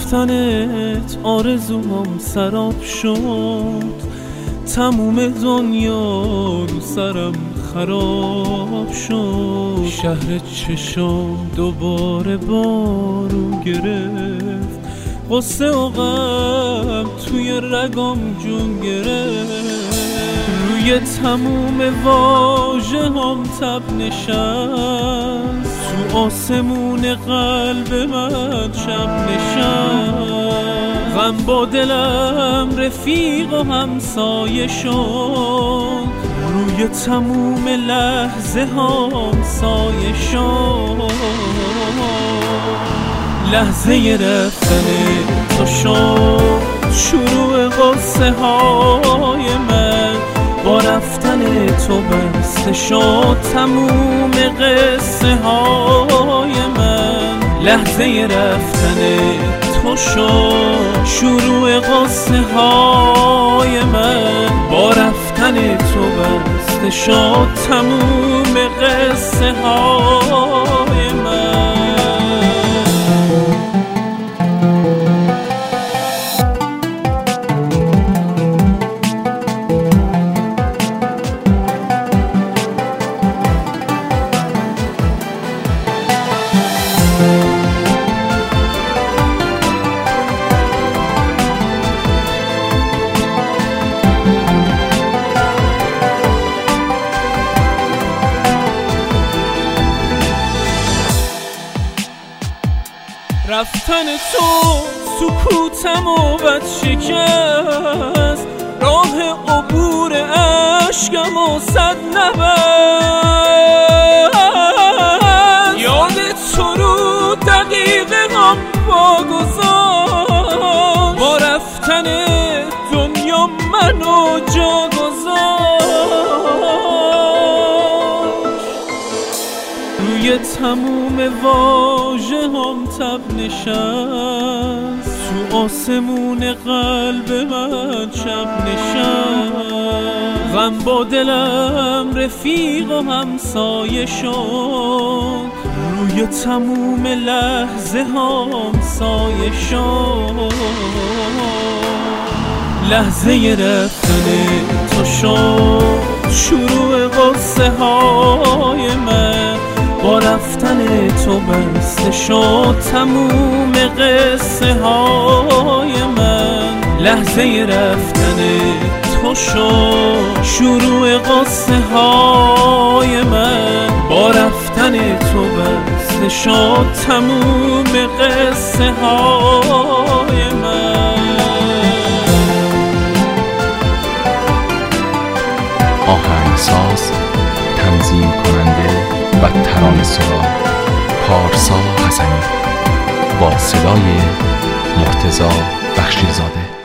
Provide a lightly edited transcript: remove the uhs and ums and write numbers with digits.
رفتنت آرزوام سراب شد، تموم دنیا رو سرم خراب شد. شهر چشام دوباره بارون گرفت، غصه و غم توی رگام جون گرفت. روی تموم واژه هم تب نشست، تو آسمون قلب من شب نشست. غم با دلم رفیق و همسایه شد، روی تموم لحظه هم سایه شد. لحظه رفتن تو شد شروع قصه های من، با رفتن تو بسته شد تموم قصه های من. لحظه رفتن تو شد شروع قصه های من، با رفتن تو بسته شد تموم قصه های من. رفتن تو سکوتم و بد شکست، راه عبور عشقم و صد نبست. یاد تو رو دقیقه هم واگذاشت، با رفتن دنیا منو جا گذاشت. روی تموم واژه هم تب نشست، تو آسمون قلب من شب نشست. غم با دلم رفیق و همسایه شد، روی تموم لحظه هم سایه شد. لحظه رفتن تو شد شروع قصه های من، با رفتن تو بسته شد تموم قصه های من. لحظه رفتن تو شد شروع قصه های من، با رفتن تو بسته شد تموم قصه های من. آهنگساز، تنظیم کننده و ترانه‌سرا پارسا حسنی با صدای مرتضی بخشی‌زاده.